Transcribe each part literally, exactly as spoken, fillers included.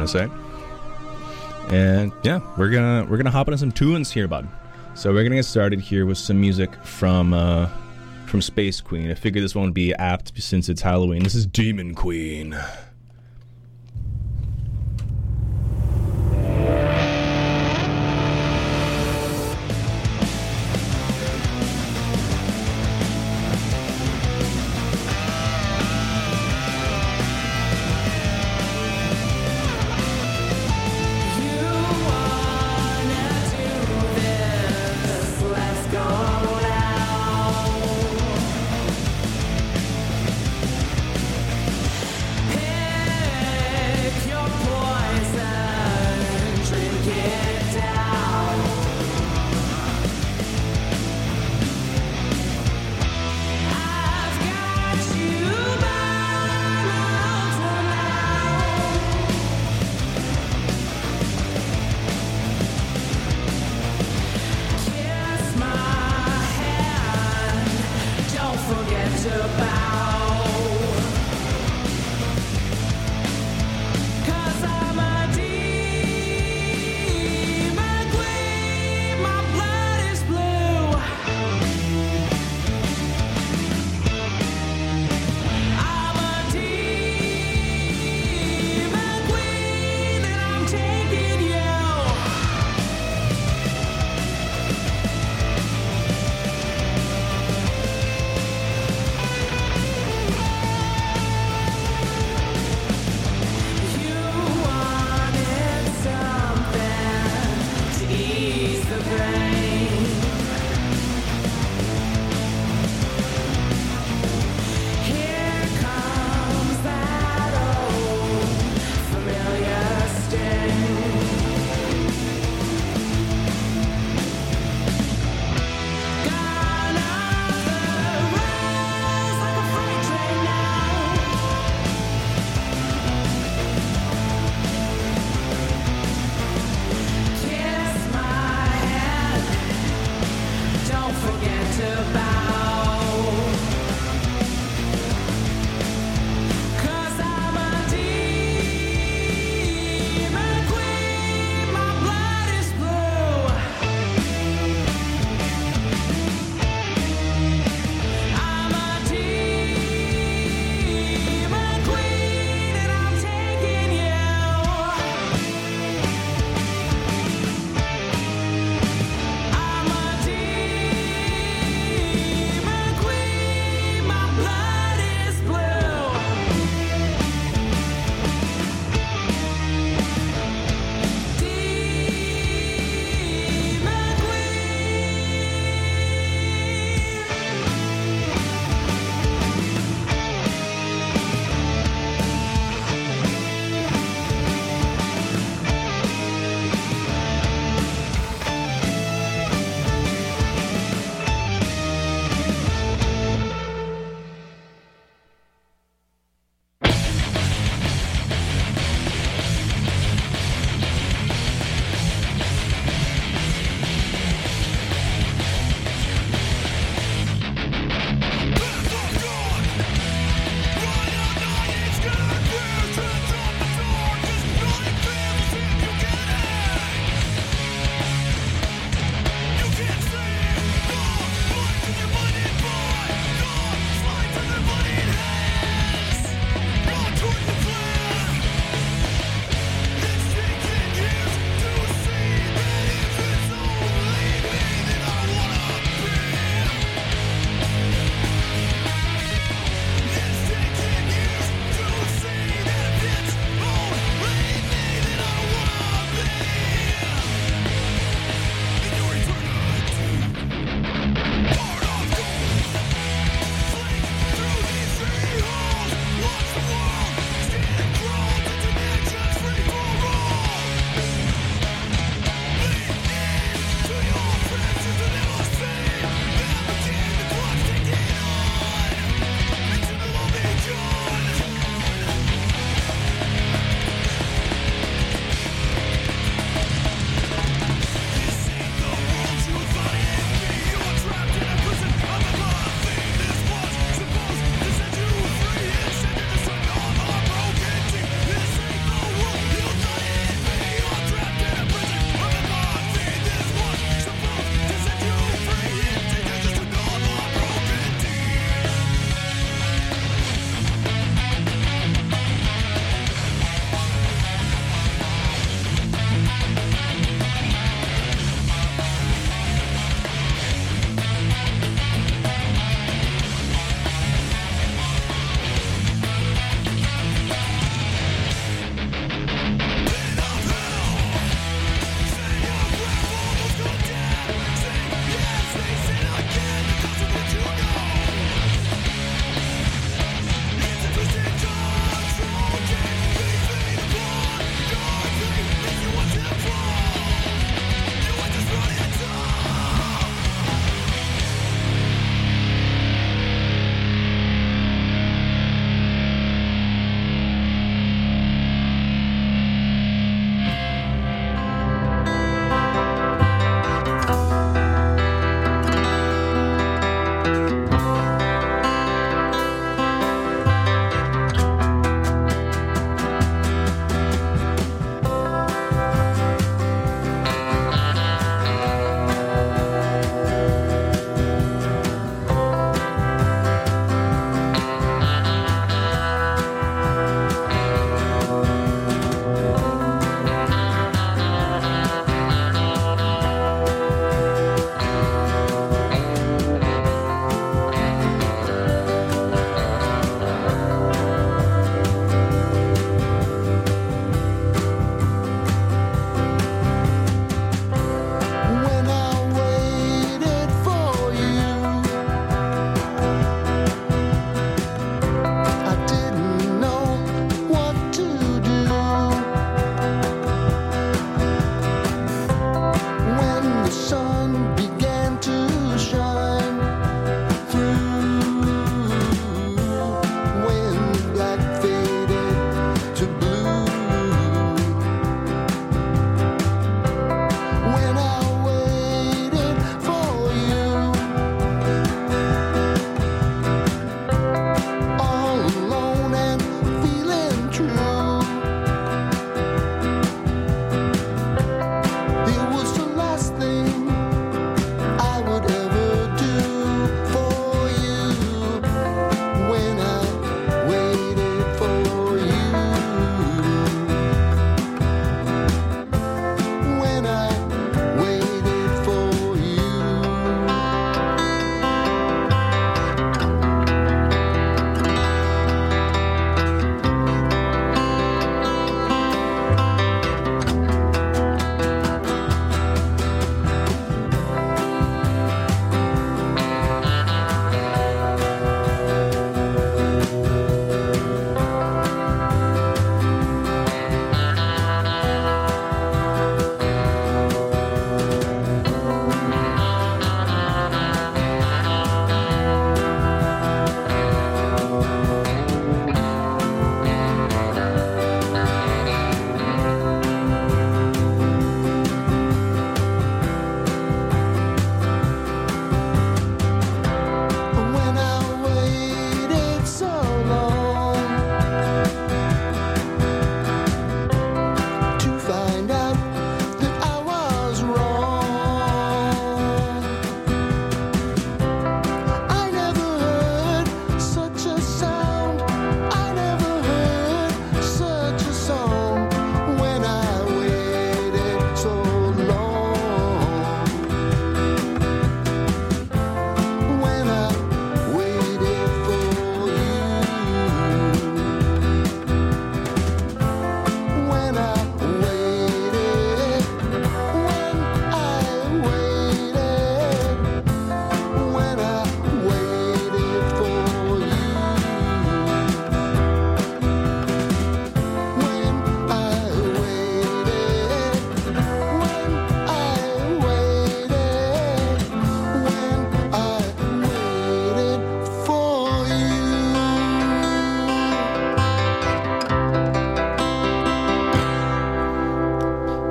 gonna say. And yeah, we're gonna we're gonna hop into some tunes here, bud. So we're gonna get started here with some music from uh, from Space Queen. I figured this one would be apt since it's Halloween. This is Demon Queen. Hey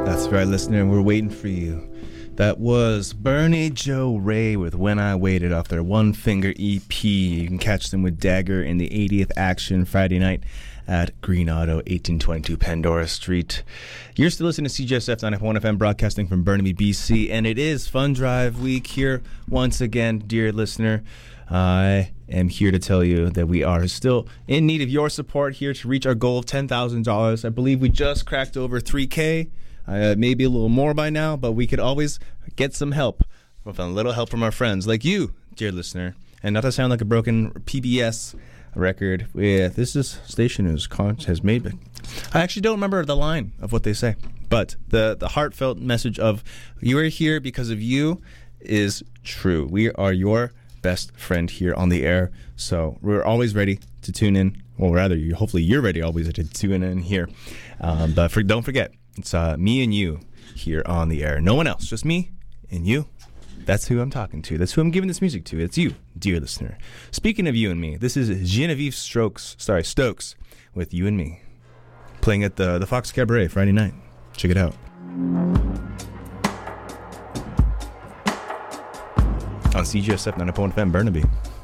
That's right, listener. We're waiting for you. That was Bernie Joe Ray with When I Waited off their One Finger E P. You can catch them with Dagger in the eightieth Action Friday night at Green Auto, eighteen twenty-two Pandora Street. You're still listening to C J S F ninety point one F M, broadcasting from Burnaby, B C, and it is Fun Drive Week here once again, dear listener. I am here to tell you that we are still in need of your support here to reach our goal of ten thousand dollars. I believe we just cracked over three K. Uh, maybe a little more by now, but we could always get some help, with a little help from our friends like you, dear listener. And not to sound like a broken P B S record, yeah, this is station whose conch has made it. I actually don't remember the line of what they say, but the, the heartfelt message of you are here because of you is true. We are your best friend here on the air, so we're always ready to tune in. Well, rather, you, hopefully you're ready always to tune in here. Um, but for, don't forget, it's uh, me and you here on the air. No one else, just me and you. That's who I'm talking to. That's who I'm giving this music to. It's you, dear listener. Speaking of you and me, this is Genevieve Strokes, sorry, Stokes with You and Me, playing at the, the Fox Cabaret Friday night. Check it out. On C J S F ninety point one F M, Burnaby.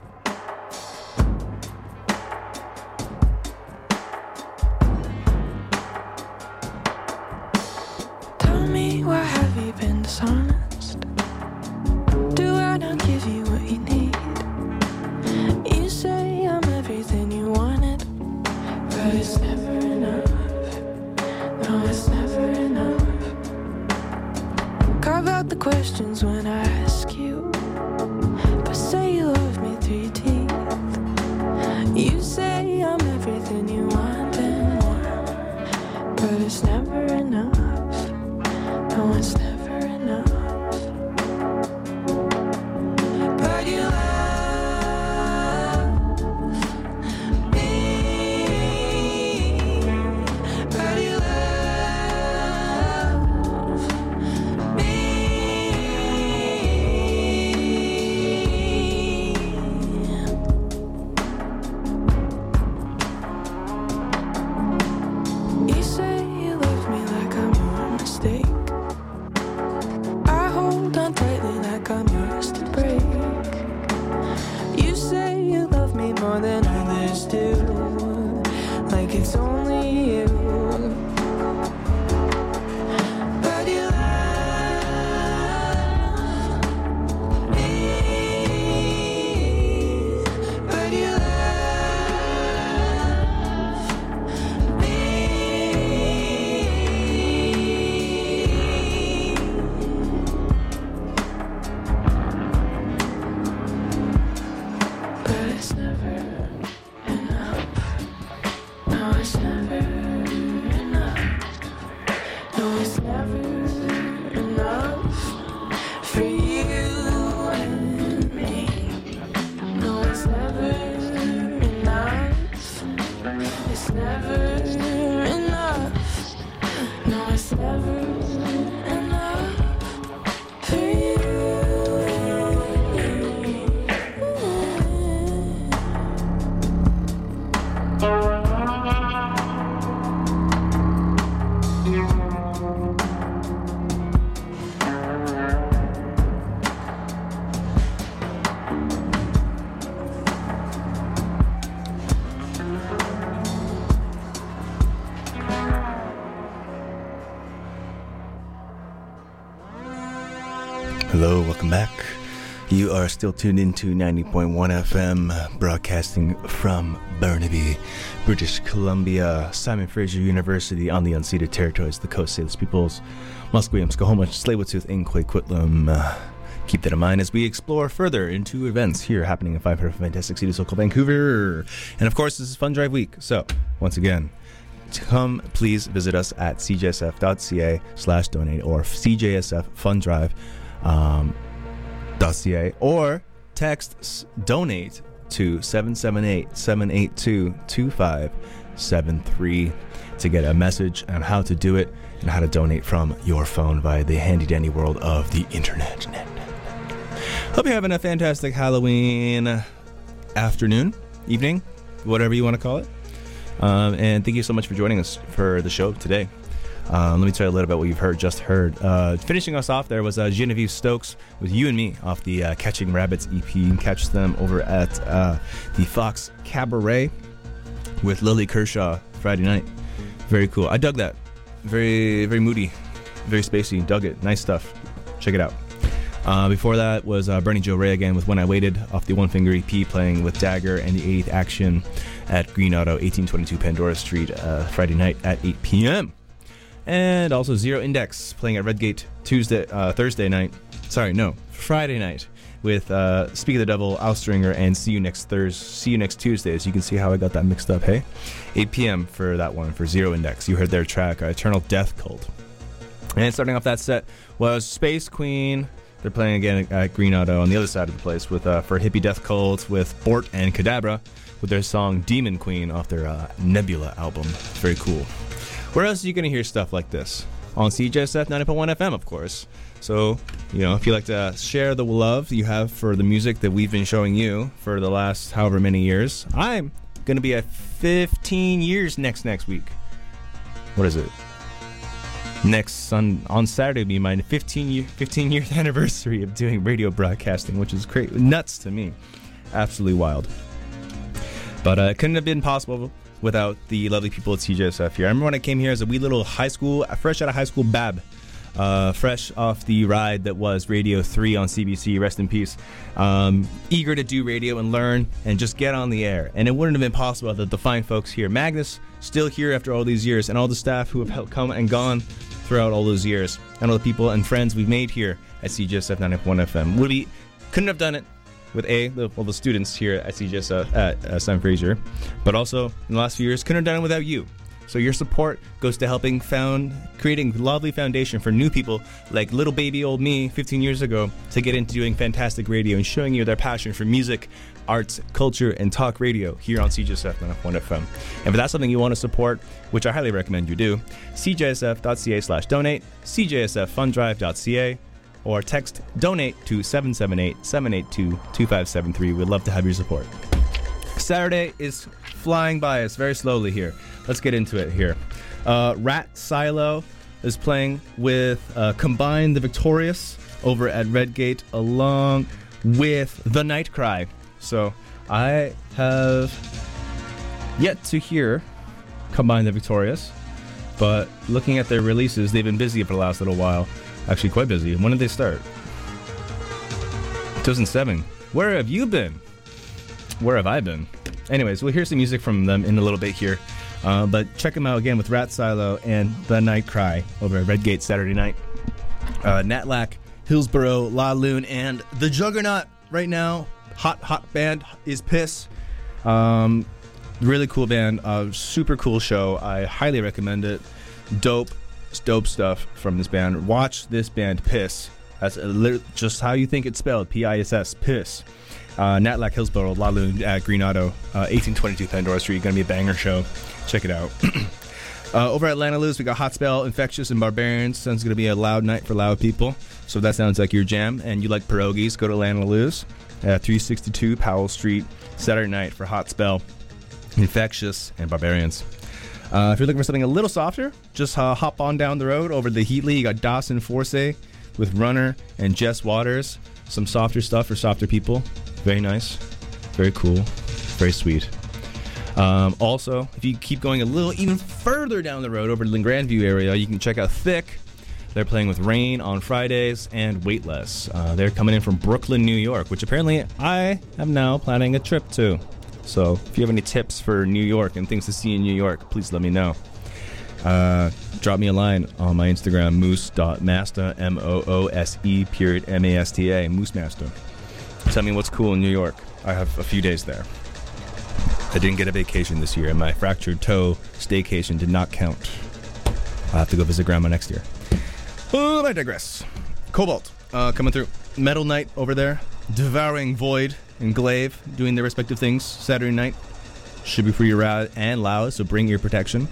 Dishonest? Do I not give you what you need? You say I'm everything you wanted, but it's never enough. No, it's never enough. Carve out the questions when I ask you, but say you love me through your teeth. You say I'm everything you want and more, but it's never enough. No, it's never enough. But you love me. But you love me. You say you love me like I'm your mistake. I'm yours to break. You say you love me more than others do, like it's only you. But you love me. But you love me. It's never enough. No, it's never enough. No, it's never enough for you and me. No, it's never enough. It's never enough. No, it's never enough for you. Hello, welcome back. You are still tuned into ninety point one F M, broadcasting from Burnaby, British Columbia, Simon Fraser University on the unceded territories of the Coast Salish peoples, Musqueam, Skohoma, Tsleil-Waututh, Inquit, Quitlam. Uh, keep that in mind as we explore further into events here happening in five hundred fantastic cities, so called Vancouver. And of course, this is Fun Drive Week. So, once again, to come, please visit us at c j s f dot c a slash donate or C J S F Fun Drive. Um, .ca or text donate to seven seven eight, seven eight two, two five seven three to get a message on how to do it and how to donate from your phone via the handy dandy world of the internet. Hope you're having a fantastic Halloween afternoon, evening, whatever you want to call it. Um, and thank you so much for joining us for the show today. Uh, let me tell you a little bit what you've heard, just heard. Uh, finishing us off there was uh, Genevieve Stokes with You and Me off the uh, Catching Rabbits E P. You can catch them over at uh, the Fox Cabaret with Lily Kershaw Friday night. Very cool. I dug that. Very, very moody. Very spacey. Dug it. Nice stuff. Check it out. Uh, before that was uh, Bernie Joe Ray again with When I Waited off the One Finger E P, playing with Dagger and the eightieth Action at Green Auto, eighteen twenty-two Pandora Street, uh, Friday night at eight p.m. And also Zero Index playing at Redgate Tuesday, uh, Thursday night. Sorry, no, Friday night with uh, Speak of the Devil, Alstringer, and See You Next Thursday. See You Next Tuesday. So you can see how I got that mixed up. Hey, eight p.m. for that one for Zero Index. You heard their track uh, Eternal Death Cult. And starting off that set was Space Queen. They're playing again at Green Auto on the other side of the place with uh, for Hippie Death Cult with Bort and Kadabra with their song Demon Queen off their uh, Nebula album. Very cool. Where else are you going to hear stuff like this? On C J S F ninety point one F M, of course. So, you know, if you like to share the love you have for the music that we've been showing you for the last however many years, I'm going to be at fifteen years next next week. What is it? Next on on Saturday will be my fifteen year fifteen year anniversary of doing radio broadcasting, which is crazy, nuts to me, absolutely wild. But uh, it couldn't have been possible without the lovely people at C J S F here. I remember when I came here as a wee little high school, fresh out of high school bab, uh, fresh off the ride that was Radio three on C B C. Rest in peace. Um, eager to do radio and learn and just get on the air, and it wouldn't have been possible without the fine folks here. Magnus still here after all these years, and all the staff who have helped come and gone throughout all those years, and all the people and friends we've made here at C J S F ninety point one F M. Would be, couldn't have done it with A, the, well, the students here at C J S F at uh, Sam Fraser, but also in the last few years, couldn't have done it without you. So your support goes to helping found, creating a lovely foundation for new people like little baby old me fifteen years ago to get into doing fantastic radio and showing you their passion for music, arts, culture, and talk radio here on C J S F ninety point one F M. And if that's something you want to support, which I highly recommend you do, c j s f dot c a slash donate, c j s f fund drive dot c a, or text donate to seven seven eight, seven eight two, two five seven three. We'd love to have your support. Saturday is flying by us very slowly here. Let's get into it here. Uh, Rat Silo is playing with uh, Combine the Victorious over at Redgate along with The Night Cry. So I have yet to hear Combine the Victorious, but looking at their releases, they've been busy for the last little while. Actually, quite busy. When did they start? two thousand seven. Where have you been? Where have I been? Anyways, we'll hear some music from them in a little bit here. Uh, but check them out again with Rat Silo and The Night Cry over at Redgate Saturday night. Uh, Natlac, Hillsborough, La Lune, and the Juggernaut right now. Hot, hot band is Piss. Um, really cool band. Uh, super cool show. I highly recommend it. Dope. Dope stuff from this band. Watch this band, Piss. That's a li- just how you think it's spelled. P I S S, Piss. Uh, Natlac, Hillsborough, La Lune at Green Auto, uh, eighteen twenty-two Pandora Street. Gonna be a banger show. Check it out. uh, over at Atlanta Luz, we got Hot Spell, Infectious, and Barbarians. Sounds gonna be a loud night for loud people. So if that sounds like your jam and you like pierogies, go to Atlanta Luz at three sixty-two Powell Street Saturday night for Hot Spell, Infectious, and Barbarians. Uh, if you're looking for something a little softer, just uh, hop on down the road over to the Heatley. You got Dawson Forsey with Runner and Jess Waters. Some softer stuff for softer people. Very nice. Very cool. Very sweet. Um, also, if you keep going a little even further down the road over to the Grandview area, you can check out Thick. They're playing with Rain on Fridays and Weightless. Uh, they're coming in from Brooklyn, New York, which apparently I am now planning a trip to. So if you have any tips for New York and things to see in New York, please let me know. Uh, drop me a line on my Instagram, moose dot masta, M O O S E period M A S T A, Moose Master. Tell me what's cool in New York. I have a few days there. I didn't get a vacation this year, and my fractured toe staycation did not count. I'll have to go visit Grandma next year. Oh, I digress. Cobalt, uh, coming through. Metal Night over there. Devouring Void and Glaive doing their respective things Saturday night. Should be pretty rad and loud, so bring your protection.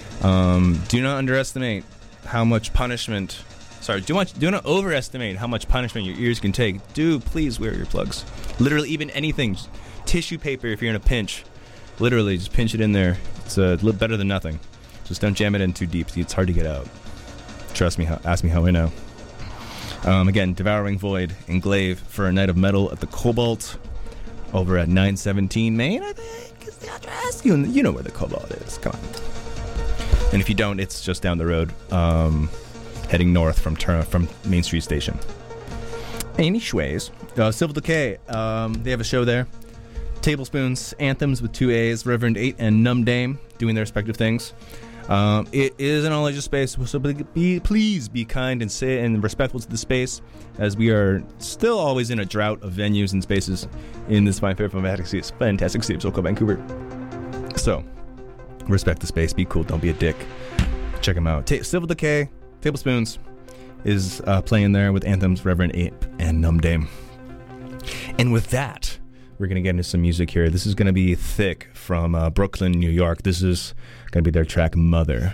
Um, do not underestimate how much punishment... Sorry, do not, do not overestimate how much punishment your ears can take. Do please wear earplugs. Literally, even anything. Just tissue paper if you're in a pinch. Literally, just pinch it in there. It's uh, better than nothing. Just don't jam it in too deep. It's hard to get out. Trust me. How, ask me how I know. Um, again, Devouring Void and Glaive for a night of metal at the Cobalt over at nine seventeen Main, I think, is the address. You, you know where the Cobalt is. Come on. And if you don't, it's just down the road, um, heading north from Tur- from Main Street Station. Anyways, uh, Civil Decay, um, they have a show there. Tablespoons, Anthems with two A's, Reverend eight and Numb Dame doing their respective things. Um, it is an all-ages space, so be, be, please be kind and say and respectful to the space, as we are still always in a drought of venues and spaces in this fine, fair, fantastic, fantastic city of SoCal, Vancouver. So, respect the space, be cool, don't be a dick. Check them out. Ta- Civil Decay, Tablespoons is uh, playing there with Anthems, Reverend eight and Numb Dame. And with that, we're going to get into some music here. This is going to be Thick from uh, Brooklyn, New York. This is going to be their track Mother.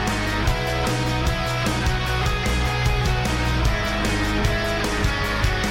Mother,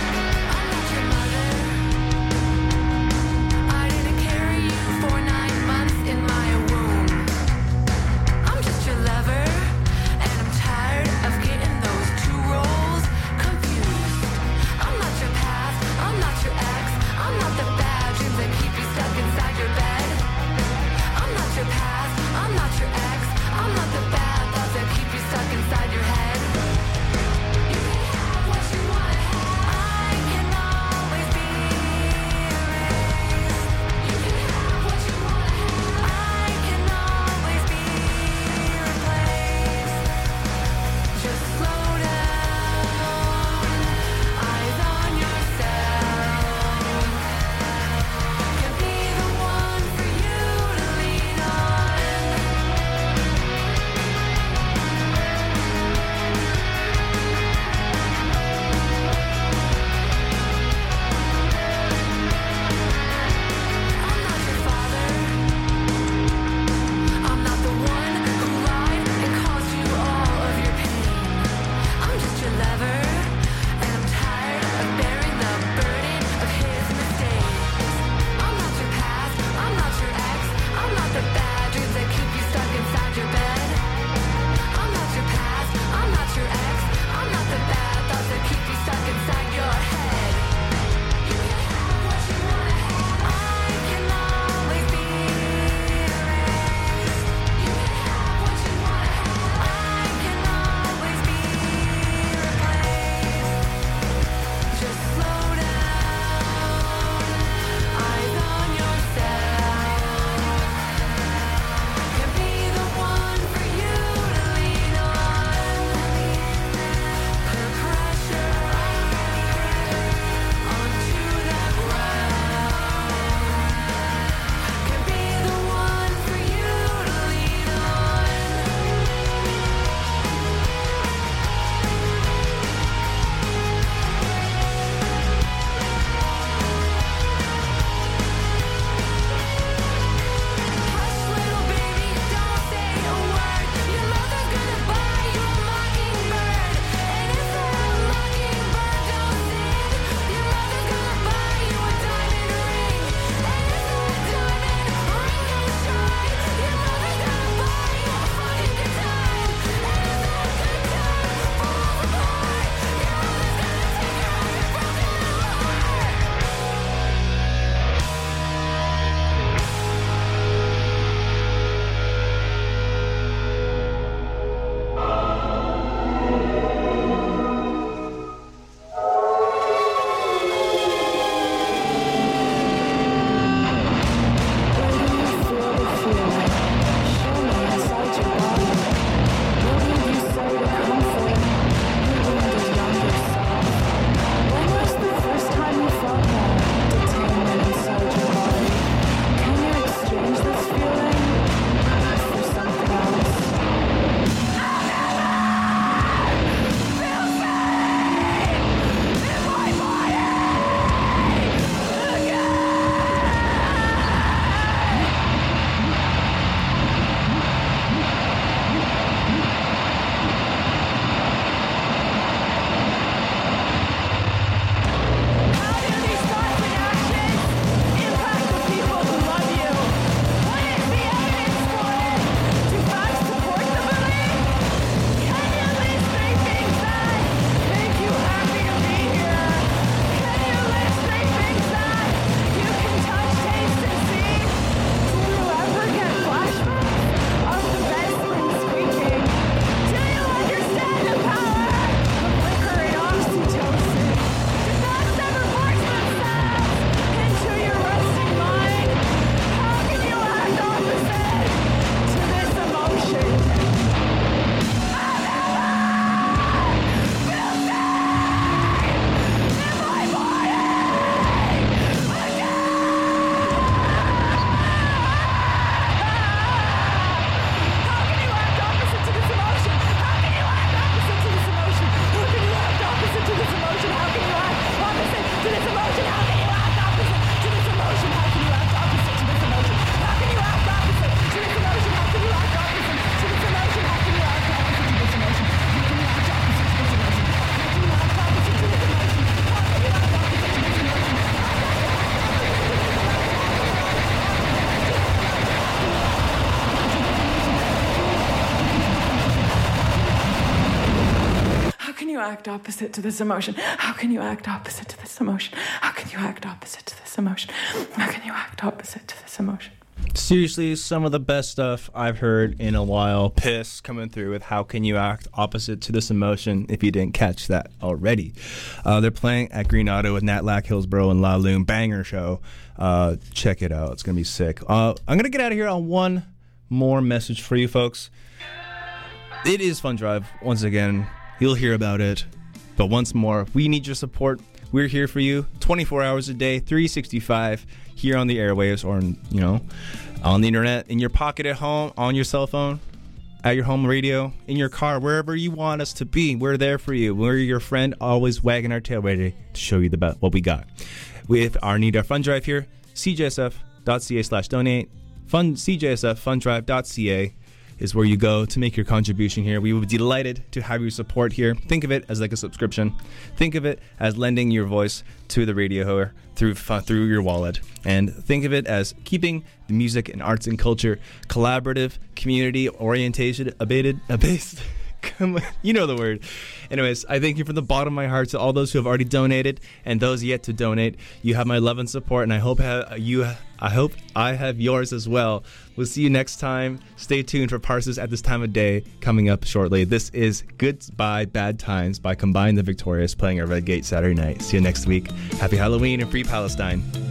act opposite to this emotion? How can you act opposite to this emotion? How can you act opposite to this emotion? How can you act opposite to this emotion? Seriously, some of the best stuff I've heard in a while. Piss coming through with How Can You Act Opposite to This Emotion, if you didn't catch that already. Uh, they're playing at Green Auto with Nat Lack, Hillsborough, and La Loom. Banger show. Uh, check it out. It's going to be sick. Uh, I'm going to get out of here on one more message for you folks. It is Fun Drive. Once again, you'll hear about it. But once more, we need your support. We're here for you twenty-four hours a day, three sixty-five here on the airwaves or, you know, on the internet, in your pocket at home, on your cell phone, at your home radio, in your car, wherever you want us to be. We're there for you. We're your friend, always wagging our tail ready to show you the best, what we got. We have our Need Our Fun Drive here, c j s f dot c a slash donate. Fun, c j s f fun drive dot c a is where you go to make your contribution here. We would be delighted to have your support here. Think of it as like a subscription. Think of it as lending your voice to the radio through through your wallet. And think of it as keeping the music and arts and culture collaborative, community orientation, abated, abased. Come on, you know the word. Anyways, I thank you from the bottom of my heart to all those who have already donated and those yet to donate. You have my love and support, and I hope ha- you. I hope I have yours as well. We'll see you next time. Stay tuned for Parses at this time of day coming up shortly. This is Goodbye Bad Times by Combine the Victorious, playing our Red Gate Saturday night. See you next week. Happy Halloween and Free Palestine.